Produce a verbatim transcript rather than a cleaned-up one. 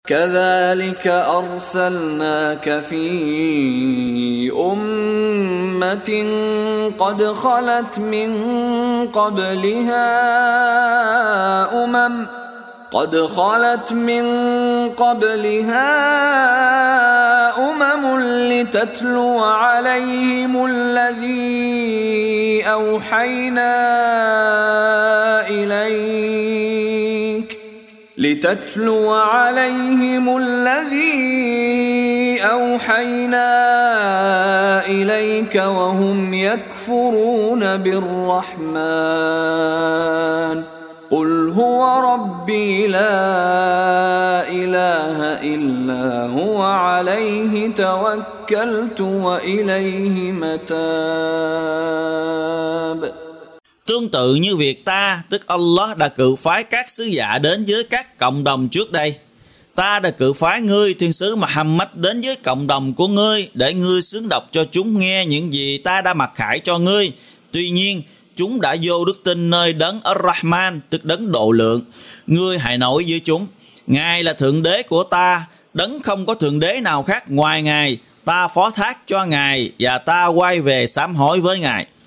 كذلك أرسلناك في أمة قد خلت من قبلها أمم قد خلت من قبلها أمم لتتلو عليهم الذي أوحينا إليك لتتلو عليهم الذي أوحينا إليك وهم يكفرون بالرحمن قل هو ربي لا إله إلا هو عليه توكلت وإليه متاب. Tương tự như việc ta, tức Allah đã cự phái các sứ giả đến với các cộng đồng trước đây. Ta đã cự phái ngươi, thiên sứ Muhammad, đến với cộng đồng của ngươi để ngươi xướng đọc cho chúng nghe những gì ta đã mặc khải cho ngươi. Tuy nhiên, chúng đã vô đức tin nơi đấng Ar-Rahman, tức đấng độ lượng. Ngươi hãy nói với chúng, Ngài là thượng đế của ta, đấng không có thượng đế nào khác ngoài Ngài. Ta phó thác cho Ngài và ta quay về sám hối với Ngài.